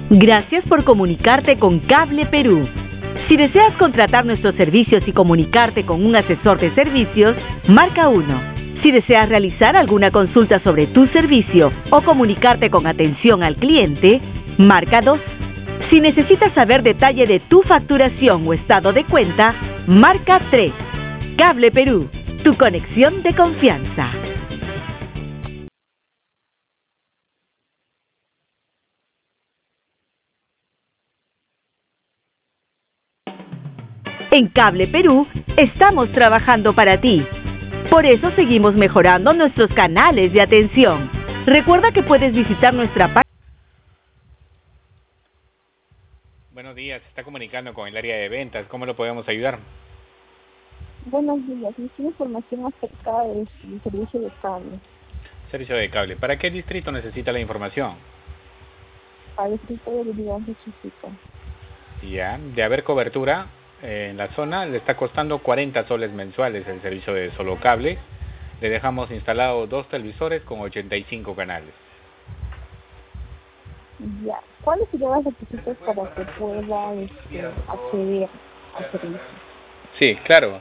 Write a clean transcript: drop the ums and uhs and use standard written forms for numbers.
Gracias por comunicarte con Cable Perú. Si deseas contratar nuestros servicios y comunicarte con un asesor de servicios, marca 1. Si deseas realizar alguna consulta sobre tu servicio o comunicarte con atención al cliente, marca 2. Si necesitas saber detalle de tu facturación o estado de cuenta, marca 3. Cable Perú, tu conexión de confianza. En Cable Perú estamos trabajando para ti. Por eso seguimos mejorando nuestros canales de atención. Recuerda que puedes visitar nuestra página. Buenos días, se está comunicando con el área de ventas. ¿Cómo lo podemos ayudar? Buenos días, necesito información acerca del servicio de cable. Servicio de cable. ¿Para qué distrito necesita la información? Para el distrito de Vivian de Chusito. Ya, de haber cobertura en la zona, le está costando 40 soles mensuales el servicio de solo cable. Le dejamos instalados 2 televisores con 85 canales. Ya, ¿cuáles serían los requisitos para que pueda acceder al servicio? Sí, claro.